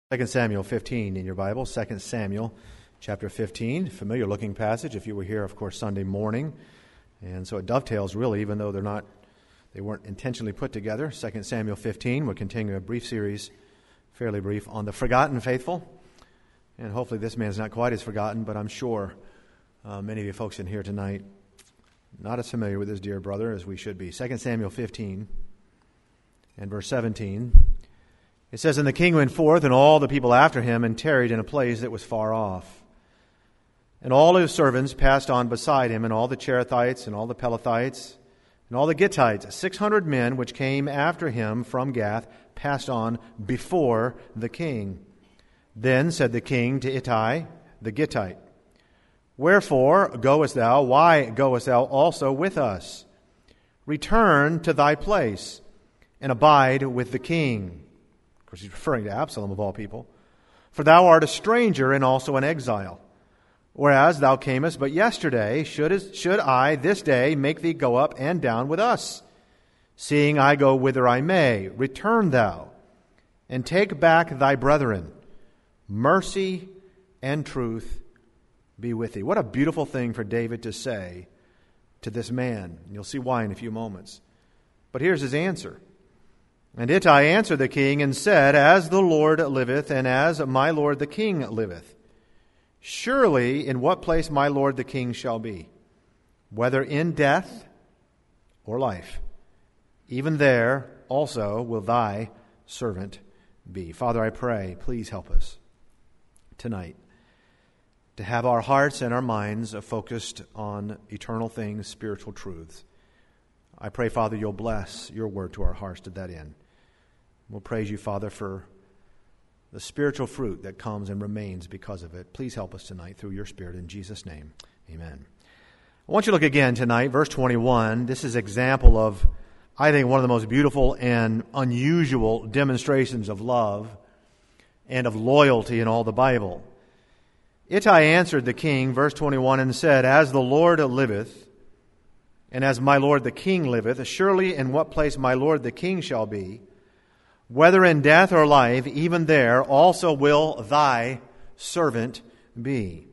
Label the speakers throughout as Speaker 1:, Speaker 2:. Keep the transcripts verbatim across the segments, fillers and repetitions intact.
Speaker 1: Second Samuel fifteen in your Bible, Second Samuel chapter fifteen, familiar looking passage if you were here, of course, Sunday morning. And so it dovetails really, even though they're not, they weren't intentionally put together. Second Samuel fifteen, we're continuing a brief series, fairly brief, on the forgotten faithful. And hopefully this man's not quite as forgotten, but I'm sure uh, many of you folks in here tonight not as familiar with this dear brother as we should be. Second Samuel fifteen and verse seventeen. It says, "And the king went forth, and all the people after him, and tarried in a place that was far off. And all his servants passed on beside him, and all the Cherethites, and all the Pelethites, and all the Gittites, six hundred men which came after him from Gath, passed on before the king. Then said the king to Ittai the Gittite, Wherefore goest thou? Why goest thou also with us? Return to thy place, and abide with the king." Of course, he's referring to Absalom of all people. "For thou art a stranger and also an exile. Whereas thou camest but yesterday, should, should I this day make thee go up and down with us? Seeing I go whither I may, return thou, and take back thy brethren. Mercy and truth be with thee." What a beautiful thing for David to say to this man. You'll see why in a few moments. But here's his answer. "And Ittai answered the king and said, As the Lord liveth, and as my lord the king liveth, surely in what place my lord the king shall be, whether in death or life, even there also will thy servant be." Father, I pray, please help us tonight to have our hearts and our minds focused on eternal things, spiritual truths. I pray, Father, you'll bless your word to our hearts to that end. We'll praise you, Father, for the spiritual fruit that comes and remains because of it. Please help us tonight through your Spirit. In Jesus' name, amen. I want you to look again tonight, verse twenty-one. This is an example of, I think, one of the most beautiful and unusual demonstrations of love and of loyalty in all the Bible. "Ittai answered the king," verse twenty-one, "and said, As the Lord liveth, and as my lord the king liveth, surely in what place my lord the king shall be, whether in death or life, even there also will thy servant be."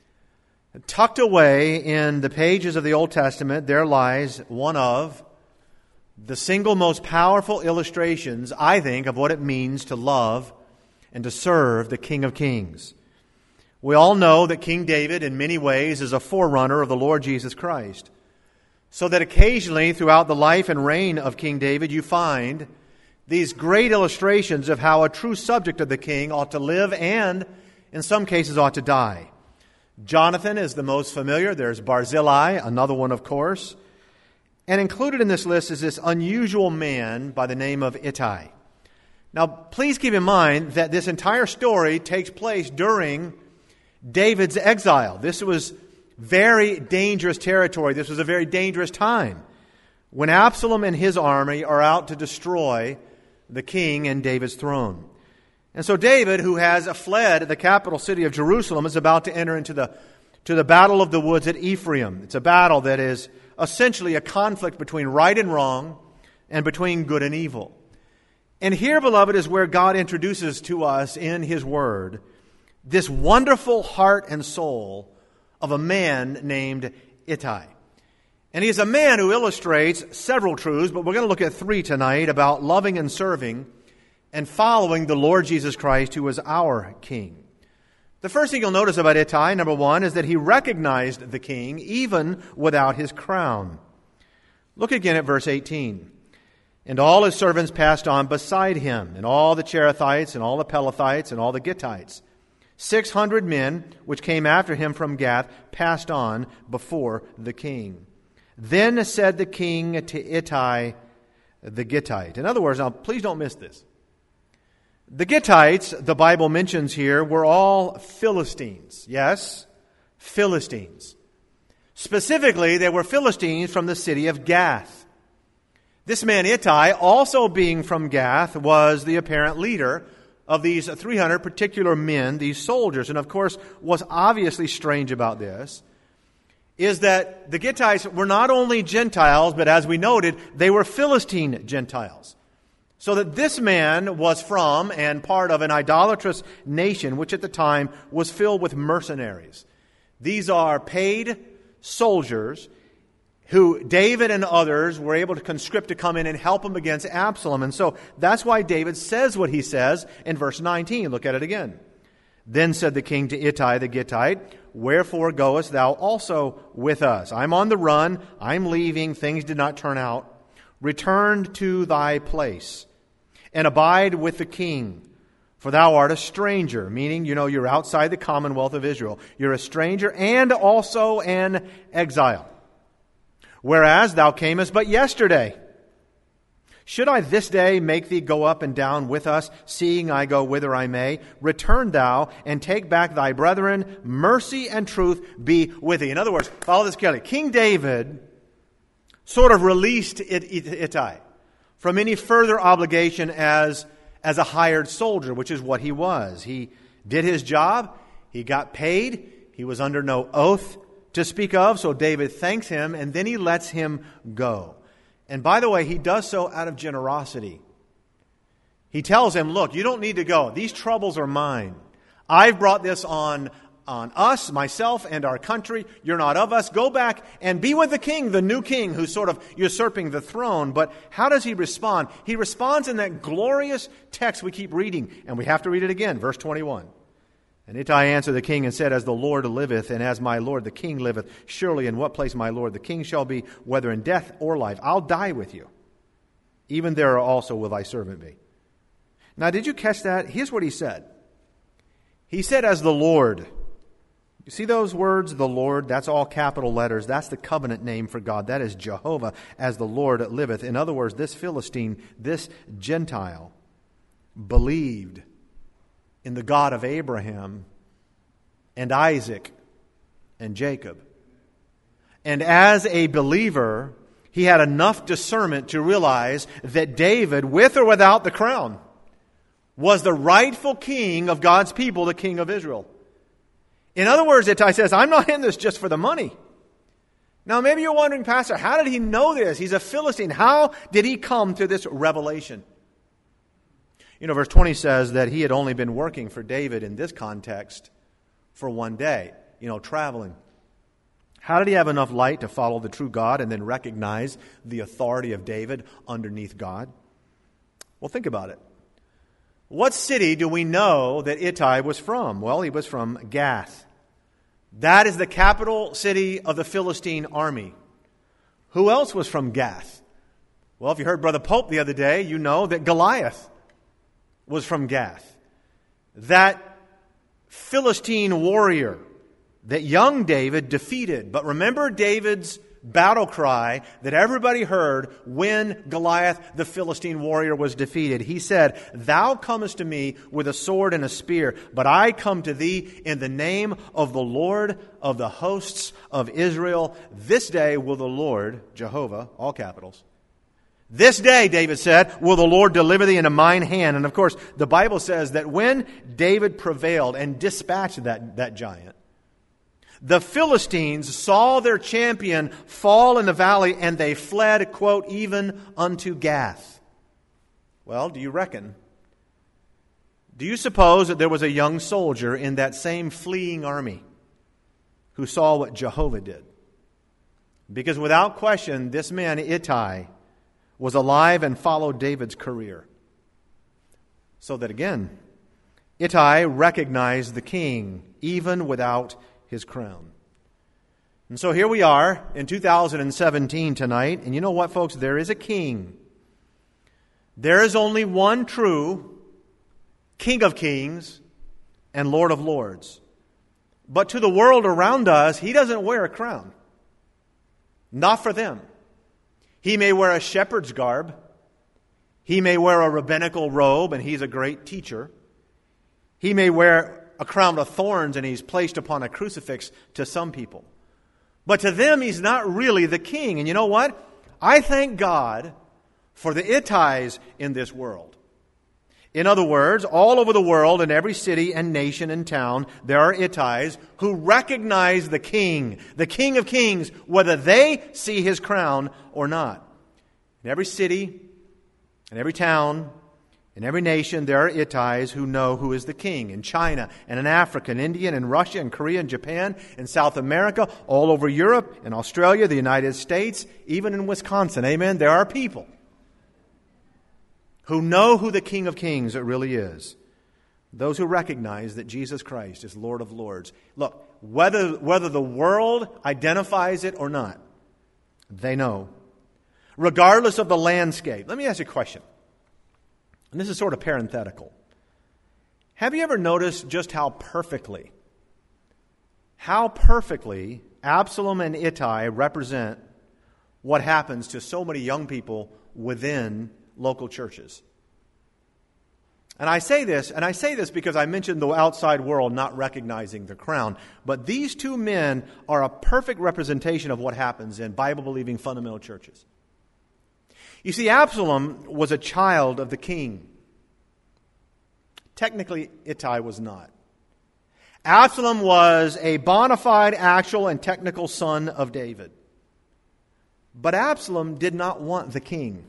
Speaker 1: Tucked away in the pages of the Old Testament, there lies one of the single most powerful illustrations, I think, of what it means to love and to serve the King of Kings. We all know that King David, in many ways, is a forerunner of the Lord Jesus Christ. So that occasionally, throughout the life and reign of King David, you find these great illustrations of how a true subject of the king ought to live and, in some cases, ought to die. Jonathan is the most familiar. There's Barzillai, another one, of course. And included in this list is this unusual man by the name of Ittai. Now, please keep in mind that this entire story takes place during David's exile. This was very dangerous territory. This was a very dangerous time when Absalom and his army are out to destroy the king and David's throne. And so David, who has fled the capital city of Jerusalem, is about to enter into the, to the battle of the woods at Ephraim. It's a battle that is essentially a conflict between right and wrong and between good and evil. And here, beloved, is where God introduces to us in His Word this wonderful heart and soul of a man named Ittai. And he is a man who illustrates several truths, but we're going to look at three tonight about loving and serving and following the Lord Jesus Christ, who is our King. The first thing you'll notice about Ittai, number one, is that he recognized the king even without his crown. Look again at verse eighteen. "And all his servants passed on beside him, and all the Cherethites, and all the Pelethites, and all the Gittites. Six hundred men, which came after him from Gath, passed on before the king. Then said the king to Ittai the Gittite." In other words, now please don't miss this. The Gittites, the Bible mentions here, were all Philistines. Yes, Philistines. Specifically, they were Philistines from the city of Gath. This man Ittai, also being from Gath, was the apparent leader of these three hundred particular men, these soldiers. And of course, what's obviously strange about this is that the Gittites were not only Gentiles, but as we noted, they were Philistine Gentiles. So that this man was from and part of an idolatrous nation, which at the time was filled with mercenaries. These are paid soldiers who David and others were able to conscript to come in and help him against Absalom. And so that's why David says what he says in verse nineteen. Look at it again. Then said the king to Ittai the Gittite, wherefore goest thou also with us? I'm on the run. I'm leaving. Things did not turn out. Return to thy place and abide with the king. For thou art a stranger, meaning, you know, you're outside the commonwealth of Israel. You're a stranger and also an exile. Whereas thou camest but yesterday. Should I this day make thee go up and down with us, seeing I go whither I may? Return thou and take back thy brethren. Mercy and truth be with thee. In other words, follow this carefully. King David sort of released Ittai from any further obligation as as a hired soldier, which is what he was. He did his job. He got paid. He was under no oath to speak of. So David thanks him, and then he lets him go. And by the way, he does so out of generosity. He tells him, look, you don't need to go. These troubles are mine. I've brought this on on us, myself, and our country. You're not of us. Go back and be with the king, the new king who's sort of usurping the throne. But how does he respond? He responds in that glorious text we keep reading, and we have to read it again, verse twenty-one. And Ittai answered the king and said, as the Lord liveth, and as my lord the king liveth, surely in what place my lord the king shall be, whether in death or life, I'll die with you. Even there also will thy servant be. Now, did you catch that? Here's what he said. He said, as the Lord. You see those words, the Lord? That's all capital letters. That's the covenant name for God. That is Jehovah, as the Lord liveth. In other words, this Philistine, this Gentile, believed in the God of Abraham and Isaac and Jacob. And as a believer, he had enough discernment to realize that David, with or without the crown, was the rightful king of God's people, the king of Israel. In other words, Ittai says, I'm not in this just for the money. Now, maybe you're wondering, Pastor, how did he know this? He's a Philistine. How did he come to this revelation? You know, verse twenty says that he had only been working for David in this context for one day, you know, traveling. How did he have enough light to follow the true God and then recognize the authority of David underneath God? Well, think about it. What city do we know that Ittai was from? Well, he was from Gath. That is the capital city of the Philistine army. Who else was from Gath? Well, if you heard Brother Pope the other day, you know that Goliath was from Gath. That Philistine warrior that young David defeated. But remember David's battle cry that everybody heard when Goliath, the Philistine warrior, was defeated. He said, thou comest to me with a sword and a spear, but I come to thee in the name of the Lord of the hosts of Israel. This day will the Lord, Jehovah, all capitals, this day, David said, will the Lord deliver thee into mine hand. And of course, the Bible says that when David prevailed and dispatched that, that giant, the Philistines saw their champion fall in the valley, and they fled, quote, even unto Gath. Well, do you reckon? Do you suppose that there was a young soldier in that same fleeing army who saw what Jehovah did? Because without question, this man, Ittai, was alive and followed David's career. So that again, Ittai recognized the king even without his crown. And so here we are in two thousand seventeen tonight. And you know what, folks? There is a king. There is only one true King of Kings and Lord of Lords. But to the world around us, he doesn't wear a crown. Not for them. He may wear a shepherd's garb. He may wear a rabbinical robe, and he's a great teacher. He may wear a crown of thorns, and he's placed upon a crucifix to some people. But to them, he's not really the king. And you know what? I thank God for the Ittais in this world. In other words, all over the world, in every city and nation and town, there are Ittais who recognize the king, the King of Kings, whether they see his crown or not. In every city In every town, in every nation, there are Ittais who know who is the king. In China, and in Africa, and India, and in Russia, and Korea, and Japan, and South America, all over Europe, and Australia, the United States, even in Wisconsin, amen, there are people who know who the King of Kings really is. Those who recognize that Jesus Christ is Lord of Lords. Look, whether, whether the world identifies it or not, they know. Regardless of the landscape. Let me ask you a question. And this is sort of parenthetical. Have you ever noticed just how perfectly, how perfectly Absalom and Ittai represent what happens to so many young people within local churches? And I say this, and I say this because I mentioned the outside world not recognizing the crown. But these two men are a perfect representation of what happens in Bible-believing fundamental churches. You see, Absalom was a child of the king. Technically, Ittai was not. Absalom was a bona fide, actual, and technical son of David. But Absalom did not want the king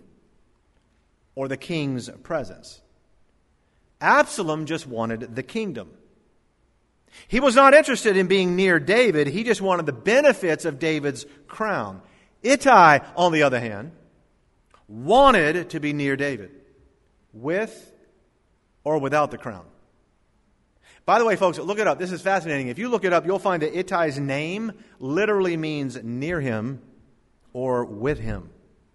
Speaker 1: or the king's presence. Absalom just wanted the kingdom. He was not interested in being near David. He just wanted the benefits of David's crown. Ittai, on the other hand, wanted to be near David, with or without the crown. By the way, folks, look it up. This is fascinating. If you look it up, you'll find that Ittai's name literally means near him or with him.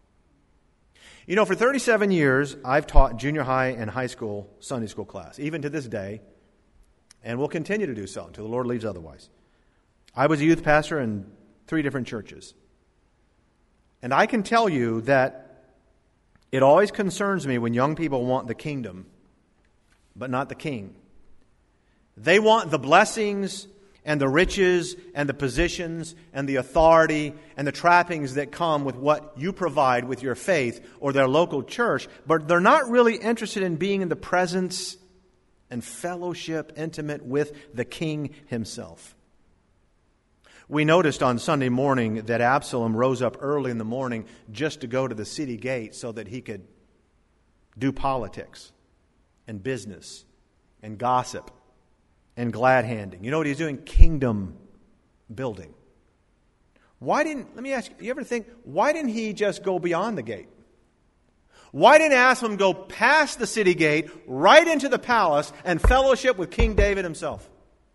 Speaker 1: You know, for thirty-seven years, I've taught junior high and high school Sunday school class, even to this day, and will continue to do so until the Lord leaves otherwise. I was a youth pastor in three different churches. And I can tell you that it always concerns me when young people want the kingdom, but not the king. They want the blessings and the riches and the positions and the authority and the trappings that come with what you provide with your faith or their local church, but they're not really interested in being in the presence and fellowship intimate with the king himself. We noticed on Sunday morning that Absalom rose up early in the morning just to go to the city gate so that he could do politics and business and gossip and glad-handing. You know what he's doing? Kingdom building. Why didn't, let me ask you, you ever think, why didn't he just go beyond the gate? Why didn't Absalom go past the city gate, right into the palace, and fellowship with King David himself?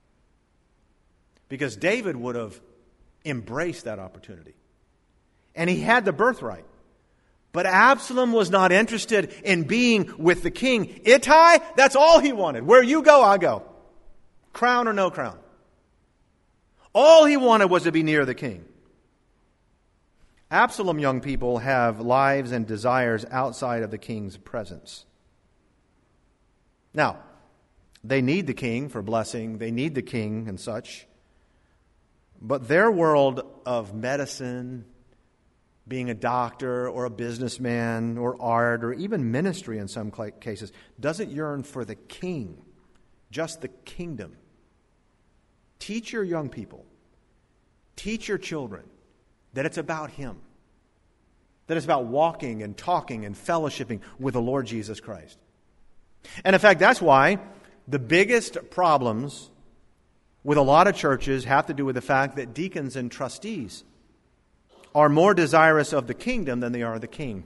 Speaker 1: Because David would have embraced that opportunity. And he had the birthright. But Absalom was not interested in being with the king. Ittai, that's all he wanted. Where you go, I go. Crown or no crown. All he wanted was to be near the king. Absalom young people have lives and desires outside of the king's presence. Now, they need the king for blessing. They need the king and such. But their world of medicine, being a doctor or a businessman or art or even ministry in some cases, doesn't yearn for the king, just the kingdom. Teach your young people, teach your children that it's about him, that it's about walking and talking and fellowshipping with the Lord Jesus Christ. And in fact, that's why the biggest problems with a lot of churches have to do with the fact that deacons and trustees are more desirous of the kingdom than they are the king.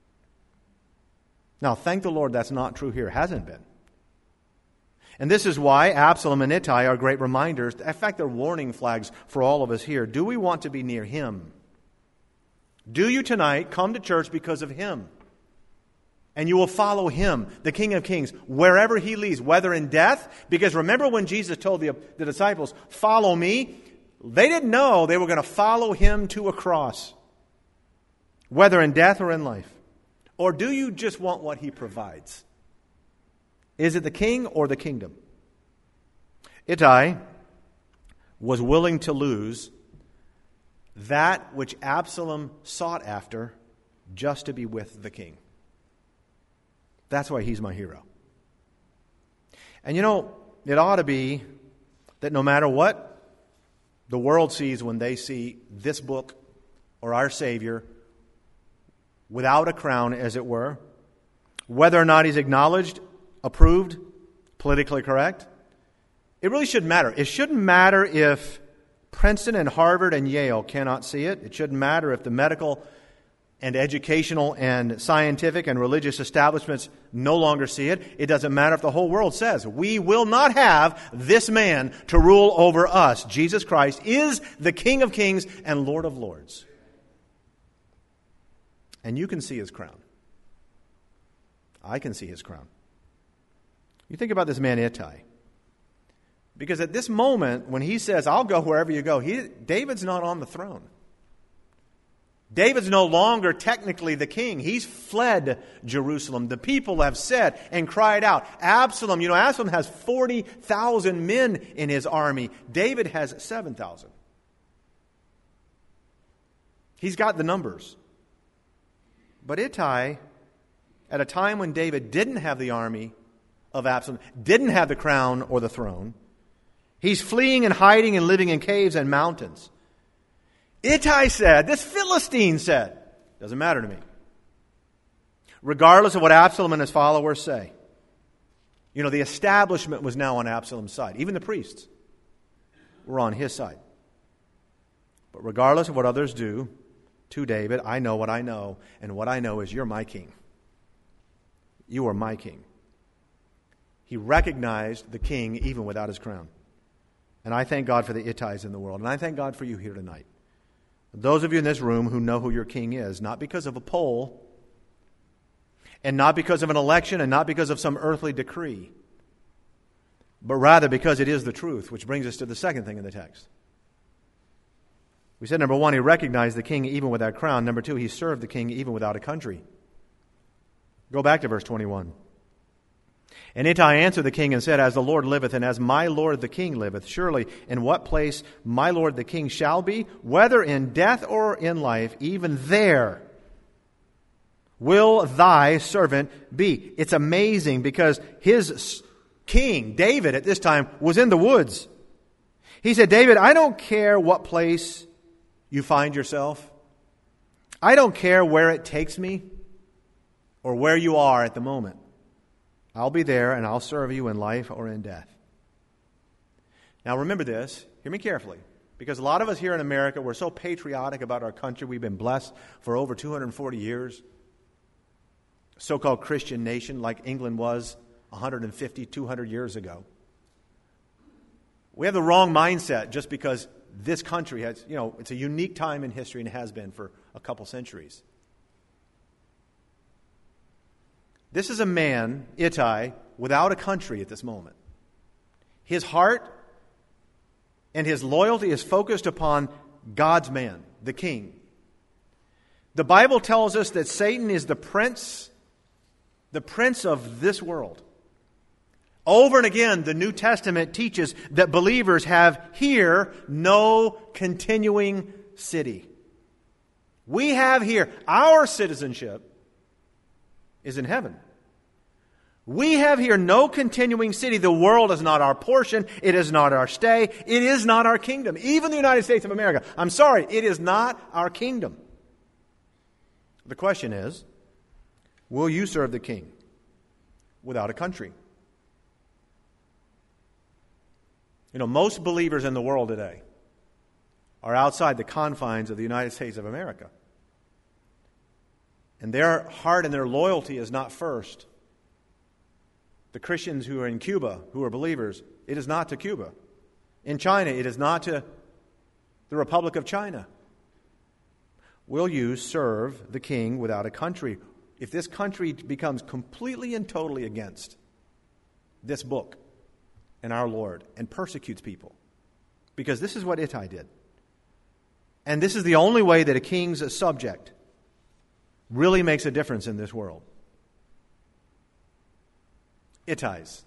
Speaker 1: Now, thank the Lord that's not true here. It hasn't been. And this is why Absalom and Ittai are great reminders. In fact, they're warning flags for all of us here. Do we want to be near him? Do you tonight come to church because of him? And you will follow him, the King of Kings, wherever he leads, whether in death. Because remember when Jesus told the, the disciples, follow me? They didn't know they were going to follow him to a cross, whether in death or in life. Or do you just want what he provides? Is it the king or the kingdom? Ittai was willing to lose that which Absalom sought after just to be with the king. That's why he's my hero. And you know, it ought to be that no matter what the world sees when they see this book or our Savior without a crown, as it were, whether or not he's acknowledged, approved, politically correct. It really shouldn't matter. It shouldn't matter if Princeton and Harvard and Yale cannot see it. It shouldn't matter if the medical and educational and scientific and religious establishments no longer see it. It doesn't matter if the whole world says, we will not have this man to rule over us. Jesus Christ is the King of Kings and Lord of Lords. And you can see his crown. I can see his crown. You think about this man Ittai. Because at this moment, when he says, I'll go wherever you go, he, David's not on the throne. David's no longer technically the king. He's fled Jerusalem. The people have said and cried out, Absalom, you know, Absalom has forty thousand men in his army. David has seven thousand. He's got the numbers. But Ittai, at a time when David didn't have the army of Absalom, didn't have the crown or the throne, he's fleeing and hiding and living in caves and mountains. Ittai said, this Philistine said, doesn't matter to me. Regardless of what Absalom and his followers say. You know, the establishment was now on Absalom's side. Even the priests were on his side. But regardless of what others do to David, I know what I know. And what I know is you're my king. You are my king. He recognized the king even without his crown. And I thank God for the Ittais in the world. And I thank God for you here tonight. Those of you in this room who know who your king is, not because of a poll, and not because of an election, and not because of some earthly decree, but rather because it is the truth, which brings us to the second thing in the text. We said, number one, he recognized the king even without crown. Number two, he served the king even without a country. Go back to verse twenty-one. And Ittai answered the king and said, As the Lord liveth, and as my lord the king liveth, surely in what place my lord the king shall be, whether in death or in life, even there will thy servant be. It's amazing because his king, David, at this time, was in the woods. He said, David, I don't care what place you find yourself. I don't care where it takes me or where you are at the moment. I'll be there and I'll serve you in life or in death. Now remember this, hear me carefully, because a lot of us here in America, we're so patriotic about our country. We've been blessed for over two hundred forty years. So-called Christian nation like England was one hundred fifty, two hundred years ago. We have the wrong mindset just because this country has, you know, it's a unique time in history and it has been for a couple centuries. This is a man, Ittai, without a country at this moment. His heart and his loyalty is focused upon God's man, the king. The Bible tells us that Satan is the prince, the prince of this world. Over and again, the New Testament teaches that believers have here no continuing city. We have here, our citizenship is in heaven. We have here no continuing city. The world is not our portion. It is not our stay. It is not our kingdom. Even the United States of America. I'm sorry, it is not our kingdom. The question is, will you serve the king without a country? You know, most believers in the world today are outside the confines of the United States of America. And their heart and their loyalty is not first. The Christians who are in Cuba, who are believers, it is not to Cuba. In China, it is not to the Republic of China. Will you serve the king without a country? If this country becomes completely and totally against this book and our Lord and persecutes people, because this is what Ittai did. And this is the only way that a king's subject really makes a difference in this world. Ittais.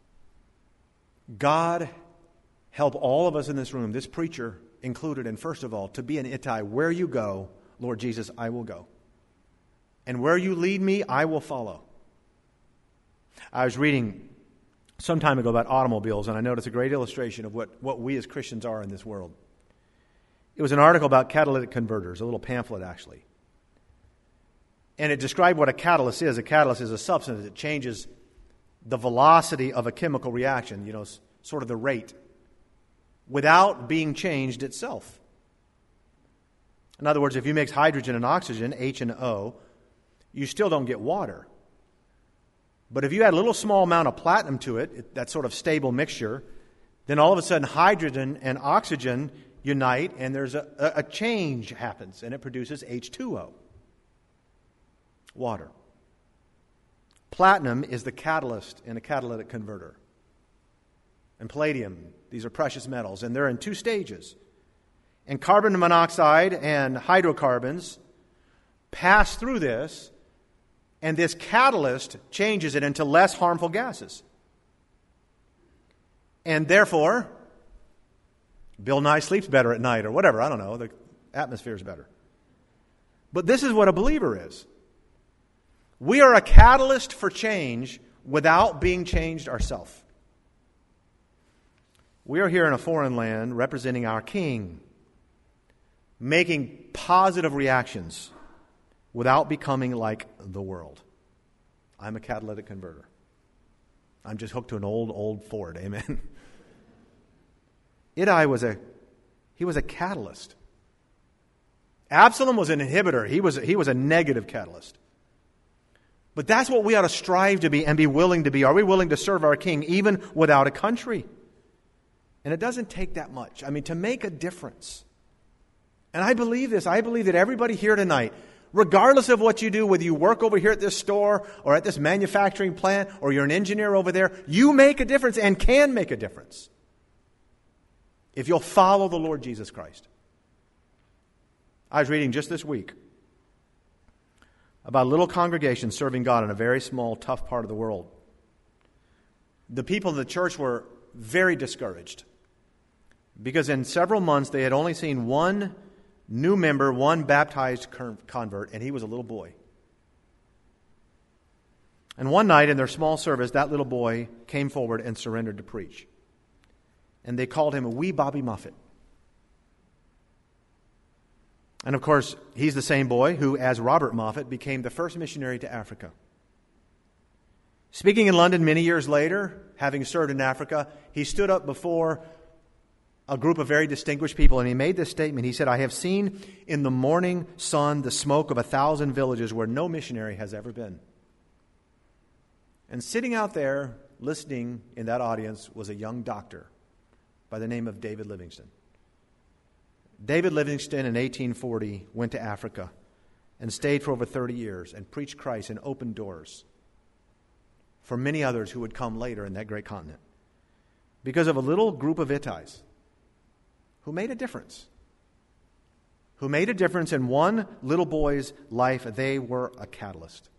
Speaker 1: God help all of us in this room, this preacher included, and first of all, to be an Ittai. Where you go, Lord Jesus, I will go. And where you lead me, I will follow. I was reading some time ago about automobiles, and I noticed a great illustration of what, what we as Christians are in this world. It was an article about catalytic converters, a little pamphlet actually. And it described what a catalyst is. A catalyst is a substance that changes the velocity of a chemical reaction, you know, sort of the rate, without being changed itself. In other words, if you mix hydrogen and oxygen, H and O, you still don't get water. But if you add a little small amount of platinum to it, that sort of stable mixture, then all of a sudden hydrogen and oxygen unite, and there's a, a change happens, and it produces H two O, water. Platinum is the catalyst in a catalytic converter. And palladium, these are precious metals, and they're in two stages. And carbon monoxide and hydrocarbons pass through this, and this catalyst changes it into less harmful gases. And therefore, Bill Nye sleeps better at night, or whatever, I don't know, the atmosphere is better. But this is what a believer is. We are a catalyst for change without being changed ourselves. We are here in a foreign land representing our King, making positive reactions without becoming like the world. I'm a catalytic converter. I'm just hooked to an old, old Ford. Amen. Ittai was a, he was a catalyst. Absalom was an inhibitor. He was, he was a negative catalyst. But that's what we ought to strive to be and be willing to be. Are we willing to serve our King even without a country? And it doesn't take that much. I mean, to make a difference. And I believe this. I believe that everybody here tonight, regardless of what you do, whether you work over here at this store or at this manufacturing plant or you're an engineer over there, you make a difference and can make a difference if you'll follow the Lord Jesus Christ. I was reading just this week about a little congregation serving God in a very small, tough part of the world. The people of the church were very discouraged because in several months they had only seen one new member, one baptized convert, and he was a little boy. And one night in their small service, that little boy came forward and surrendered to preach. And they called him a wee Bobby Moffat. And of course, he's the same boy who, as Robert Moffat, became the first missionary to Africa. Speaking in London many years later, having served in Africa, he stood up before a group of very distinguished people, and he made this statement. He said, "I have seen in the morning sun the smoke of a thousand villages where no missionary has ever been." And sitting out there, listening in that audience, was a young doctor by the name of David Livingstone. David Livingstone in eighteen forty went to Africa and stayed for over thirty years and preached Christ and opened doors for many others who would come later in that great continent because of a little group of Ittais who made a difference. Who made a difference in one little boy's life. They were a catalyst.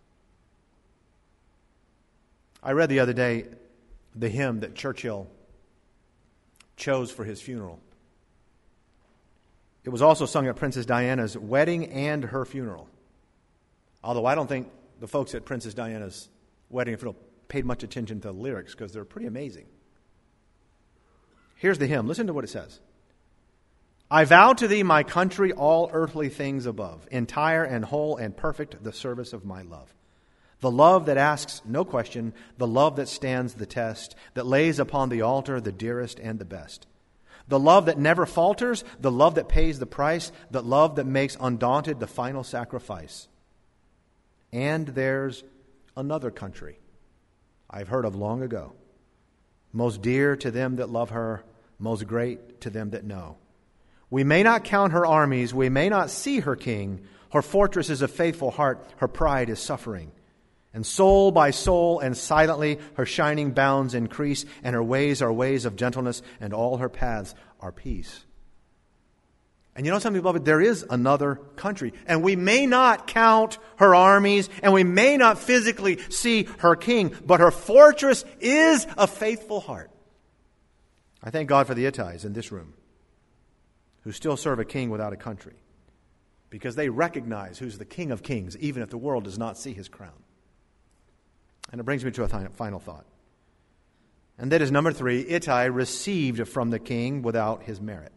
Speaker 1: I read the other day the hymn that Churchill chose for his funeral. It was also sung at Princess Diana's wedding and her funeral. Although I don't think the folks at Princess Diana's wedding and funeral paid much attention to the lyrics because they're pretty amazing. Here's the hymn. Listen to what it says. "I vow to thee, my country, all earthly things above, entire and whole and perfect the service of my love. The love that asks no question, the love that stands the test, that lays upon the altar the dearest and the best. The love that never falters, the love that pays the price, the love that makes undaunted the final sacrifice. And there's another country I've heard of long ago, most dear to them that love her, most great to them that know. We may not count her armies, we may not see her king, her fortress is a faithful heart, her pride is suffering. And soul by soul and silently her shining bounds increase, and her ways are ways of gentleness, and all her paths are peace." And you know something, beloved? There is another country. And we may not count her armies, and we may not physically see her king, but her fortress is a faithful heart. I thank God for the Ittais in this room who still serve a king without a country, because they recognize who's the King of Kings, even if the world does not see his crown. And it brings me to a th- final thought. And that is number three, Ittai received from the king without his merit.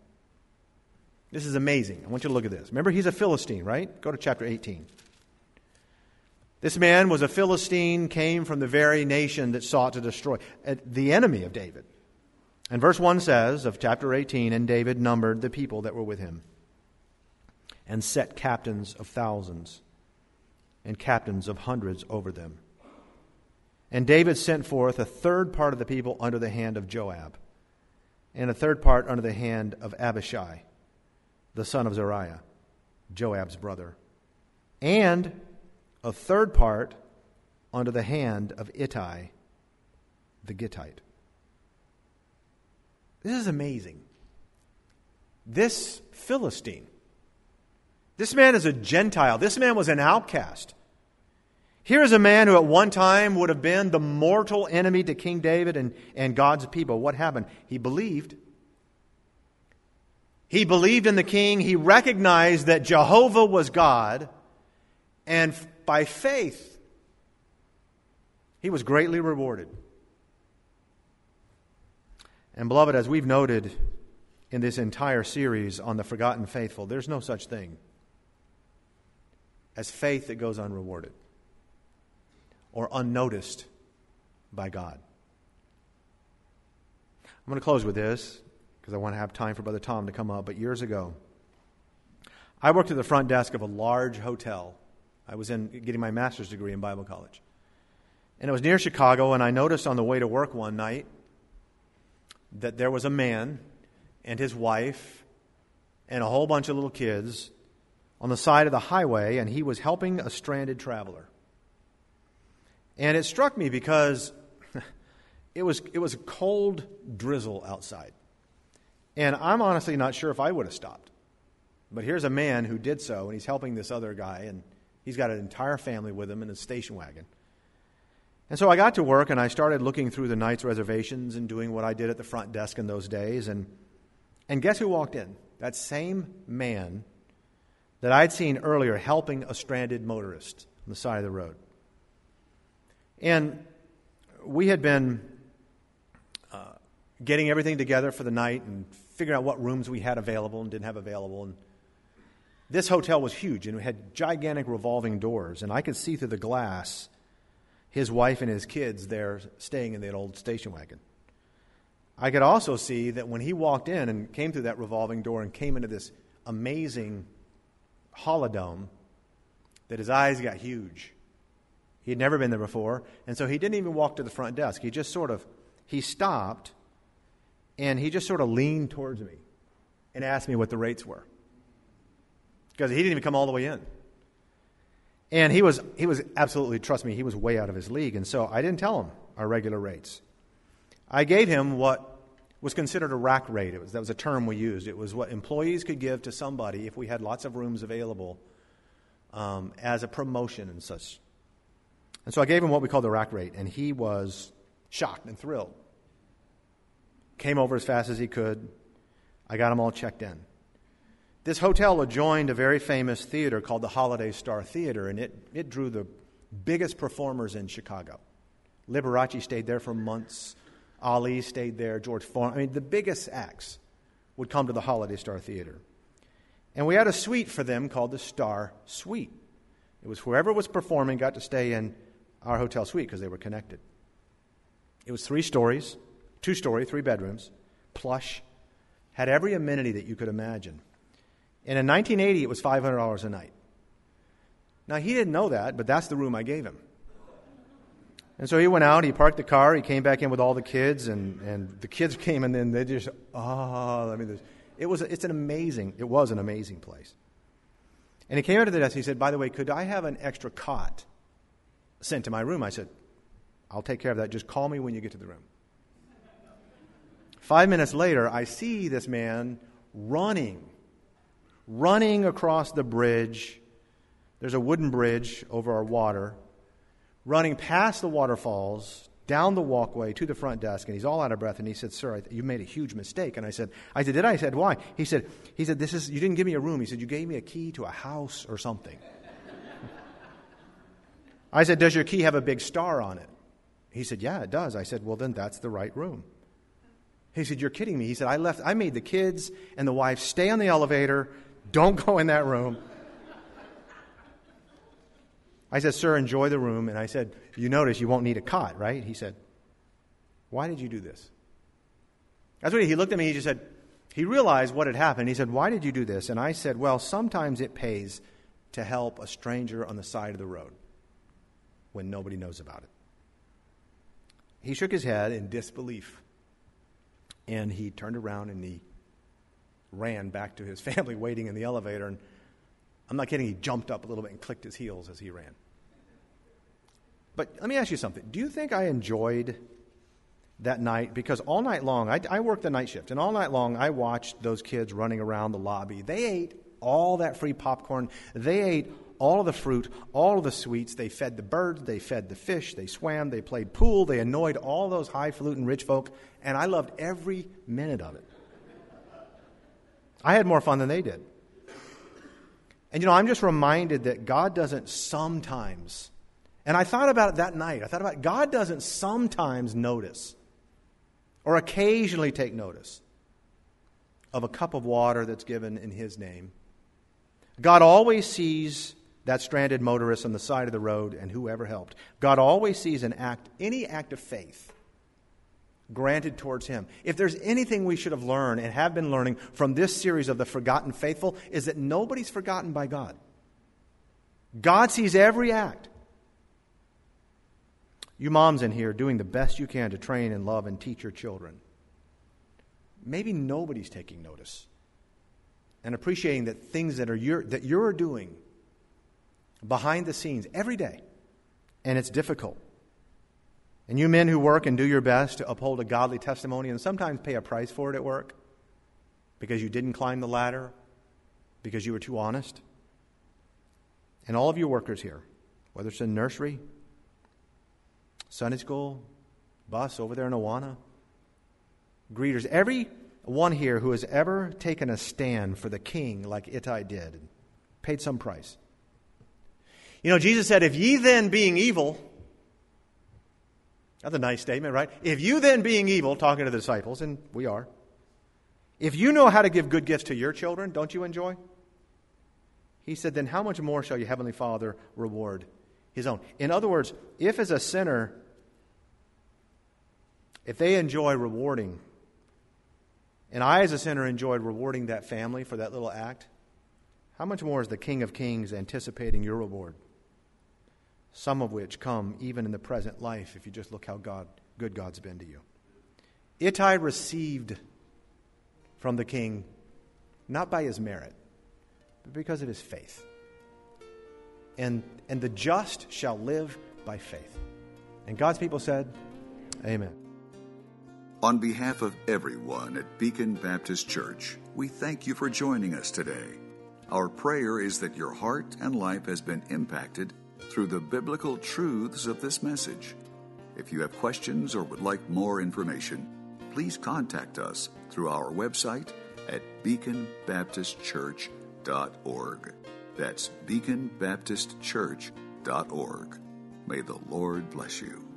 Speaker 1: This is amazing. I want you to look at this. Remember, he's a Philistine, right? Go to chapter eighteen. This man was a Philistine, came from the very nation that sought to destroy, the enemy of David. And verse one says of chapter eighteen, and David numbered the people that were with him, and set captains of thousands and captains of hundreds over them. And David sent forth a third part of the people under the hand of Joab, and a third part under the hand of Abishai, the son of Zeruiah, Joab's brother, and a third part under the hand of Ittai, the Gittite. This is amazing. This Philistine, this man is a Gentile. This man was an outcast. Here is a man who at one time would have been the mortal enemy to King David and, and God's people. What happened? He believed. He believed in the king. He recognized that Jehovah was God. And by faith, he was greatly rewarded. And beloved, as we've noted in this entire series on the forgotten faithful, there's no such thing as faith that goes unrewarded or unnoticed by God. I'm going to close with this because I want to have time for Brother Tom to come up. But years ago, I worked at the front desk of a large hotel. I was in getting my master's degree in Bible college. And it was near Chicago, and I noticed on the way to work one night that there was a man and his wife and a whole bunch of little kids on the side of the highway, and he was helping a stranded traveler. And it struck me because it was it was a cold drizzle outside. And I'm honestly not sure if I would have stopped. But here's a man who did so, and he's helping this other guy, and he's got an entire family with him in a station wagon. And so I got to work, and I started looking through the night's reservations and doing what I did at the front desk in those days. And, and guess who walked in? That same man that I'd seen earlier helping a stranded motorist on the side of the road. And we had been uh, getting everything together for the night and figuring out what rooms we had available and didn't have available. And this hotel was huge, and it had gigantic revolving doors. And I could see through the glass his wife and his kids there staying in that old station wagon. I could also see that when he walked in and came through that revolving door and came into this amazing holodome, that his eyes got huge. He had never been there before, and so he didn't even walk to the front desk. He just sort of, he stopped, and he just sort of leaned towards me and asked me what the rates were. Because he didn't even come all the way in. And he was he was absolutely, trust me, he was way out of his league. And so I didn't tell him our regular rates. I gave him what was considered a rack rate. It was, that was a term we used. It was what employees could give to somebody if we had lots of rooms available um, as a promotion and such. And so I gave him what we call the rack rate, and he was shocked and thrilled. Came over as fast as he could. I got him all checked in. This hotel adjoined a very famous theater called the Holiday Star Theater, and it, it drew the biggest performers in Chicago. Liberace stayed there for months. Ali stayed there. George Foreman. I mean, the biggest acts would come to the Holiday Star Theater. And we had a suite for them called the Star Suite. It was whoever was performing got to stay in our hotel suite because they were connected. It was three stories, two-story, three bedrooms, plush, had every amenity that you could imagine. And in nineteen eighty, it was five hundred dollars a night. Now, he didn't know that, but that's the room I gave him. And so he went out, he parked the car, he came back in with all the kids, and, and the kids came, and then they just, oh, I mean, it was, it's an amazing, it was an amazing place. And he came out to the desk, he said, by the way, could I have an extra cot sent to my room? I said, I'll take care of that, just call me when you get to the room. Five minutes later, I see this man running, running across the bridge. There's a wooden bridge over our water, running past the waterfalls, down the walkway to the front desk, and he's all out of breath. And he said, "Sir, you made a huge mistake." And I said, "I said, did I?" I said, "Why?" He said, "He said this is you didn't give me a room." He said, "You gave me a key to a house or something." I said, "Does your key have a big star on it?" He said, "Yeah, it does." I said, "Well, then that's the right room." He said, "You're kidding me." He said, "I left. I made the kids and the wife stay on the elevator. Don't go in that room." I said, sir, enjoy the room. And I said, you notice you won't need a cot, right? He said, why did you do this? That's what he, he looked at me. He just said, he realized what had happened. He said, why did you do this? And I said, well, sometimes it pays to help a stranger on the side of the road when nobody knows about it. He shook his head in disbelief. And he turned around and he ran back to his family waiting in the elevator. And I'm not kidding, he jumped up a little bit and clicked his heels as he ran. But let me ask you something. Do you think I enjoyed that night? Because all night long, I, I worked the night shift, and all night long I watched those kids running around the lobby. They ate all that free popcorn. They ate all of the fruit, all of the sweets. They fed the birds. They fed the fish. They swam. They played pool. They annoyed all those highfalutin rich folk, and I loved every minute of it. I had more fun than they did. And, you know, I'm just reminded that God doesn't sometimes, and I thought about it that night. I thought about it, God doesn't sometimes notice or occasionally take notice of a cup of water that's given in His name. God always sees that stranded motorist on the side of the road and whoever helped. God always sees an act, any act of faith granted towards Him. If there's anything we should have learned and have been learning from this series of the Forgotten Faithful, is that nobody's forgotten by God. God sees every act. You moms in here doing the best you can to train and love and teach your children. Maybe nobody's taking notice and appreciating that things that are your, that you're doing behind the scenes every day, and it's difficult. And you men who work and do your best to uphold a godly testimony and sometimes pay a price for it at work because you didn't climb the ladder, because you were too honest. And all of you workers here, whether it's in nursery, Sunday school, bus over there in Awana, greeters, every one here who has ever taken a stand for the king like Ittai did and paid some price. You know, Jesus said, if ye then being evil, that's a nice statement, right? If you then being evil, talking to the disciples, and we are, if you know how to give good gifts to your children, don't you enjoy? He said, then how much more shall your heavenly Father reward His own? In other words, if as a sinner, if they enjoy rewarding, and I as a sinner enjoyed rewarding that family for that little act, how much more is the King of Kings anticipating your reward? Some of which come even in the present life, if you just look how God, good God's been to you. Ittai received from the king, not by his merit, but because of his faith. And, and the just shall live by faith. And God's people said, amen.
Speaker 2: On behalf of everyone at Beacon Baptist Church, we thank you for joining us today. Our prayer is that your heart and life has been impacted through the biblical truths of this message. If you have questions or would like more information, please contact us through our website at beacon baptist church dot org. That's beacon baptist church dot org. May the Lord bless you.